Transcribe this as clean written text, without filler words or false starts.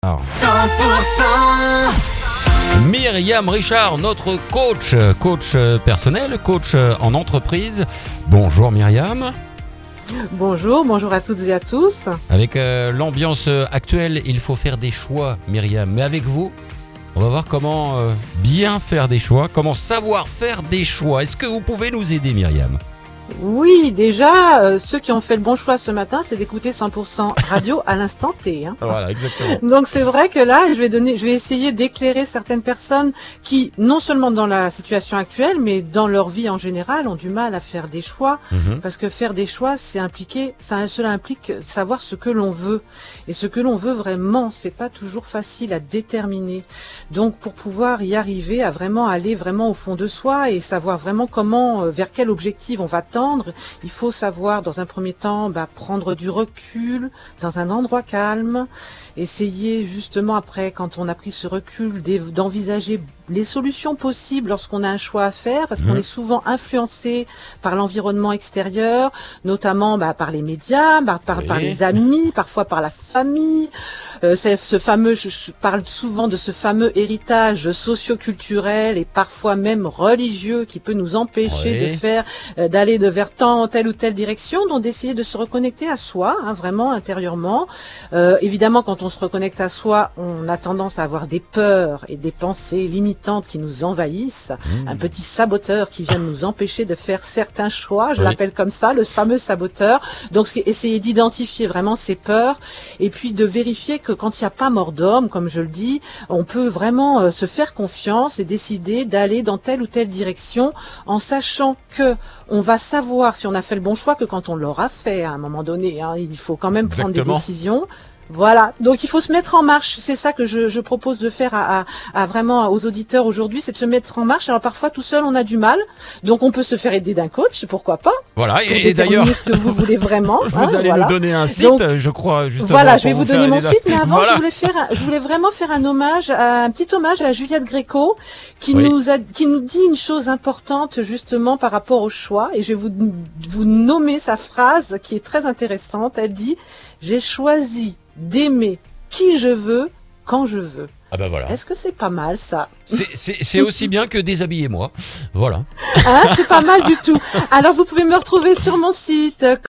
Alors. 100% Myriam Richard, notre coach personnel, coach en entreprise. Bonjour Myriam. Bonjour à toutes et à tous. Avec l'ambiance actuelle, il faut faire des choix, Myriam. Mais avec vous, on va voir comment bien faire des choix, comment savoir faire des choix. Est-ce que vous pouvez nous aider, Myriam ? Oui, déjà, ceux qui ont fait le bon choix ce matin, c'est d'écouter 100% radio à l'instant T. Voilà, exactement. Donc c'est vrai que là, je vais essayer d'éclairer certaines personnes qui, non seulement dans la situation actuelle, mais dans leur vie en général, ont du mal à faire des choix. Parce que faire des choix, cela implique savoir ce que l'on veut. Et ce que l'on veut vraiment, c'est pas toujours facile à déterminer. Donc pour pouvoir y arriver, à vraiment aller vraiment au fond de soi et savoir vraiment comment, vers quel objectif on va tendre, il faut savoir dans un premier temps prendre du recul dans un endroit calme, essayer justement après, quand on a pris ce recul, d'envisager les solutions possibles lorsqu'on a un choix à faire, parce qu'on est souvent influencé par l'environnement extérieur, notamment par les médias, par les amis, parfois par la famille. Je parle souvent de ce fameux héritage socio-culturel et parfois même religieux qui peut nous empêcher d'aller vers telle ou telle direction, donc d'essayer de se reconnecter à soi, vraiment intérieurement. Évidemment, quand on se reconnecte à soi, on a tendance à avoir des peurs et des pensées limitantes qui nous envahissent, un petit saboteur qui vient de nous empêcher de faire certains choix, je l'appelle comme ça, le fameux saboteur. Donc essayer d'identifier vraiment ces peurs et puis de vérifier que quand il n'y a pas mort d'homme, comme je le dis, on peut vraiment se faire confiance et décider d'aller dans telle ou telle direction en sachant que on va savoir si on a fait le bon choix que quand on l'aura fait à un moment donné. Il faut quand même prendre des décisions. Voilà, donc il faut se mettre en marche, c'est ça que je propose de faire à vraiment aux auditeurs aujourd'hui, c'est de se mettre en marche. Alors parfois tout seul on a du mal, donc on peut se faire aider d'un coach, pourquoi pas. Voilà, et d'ailleurs ce que vous voulez vraiment. Vous allez nous donner un site, donc, je crois justement. Voilà, je vais vous donner mon site, mais avant je voulais vraiment faire un petit hommage à Juliette Gréco qui nous dit une chose importante justement par rapport au choix, et je vais vous nommer sa phrase qui est très intéressante. Elle dit: j'ai choisi d'aimer qui je veux, quand je veux. Ah ben voilà. Est-ce que c'est pas mal ça ? C'est aussi bien que déshabillez-moi. Voilà. C'est pas mal du tout. Alors vous pouvez me retrouver sur mon site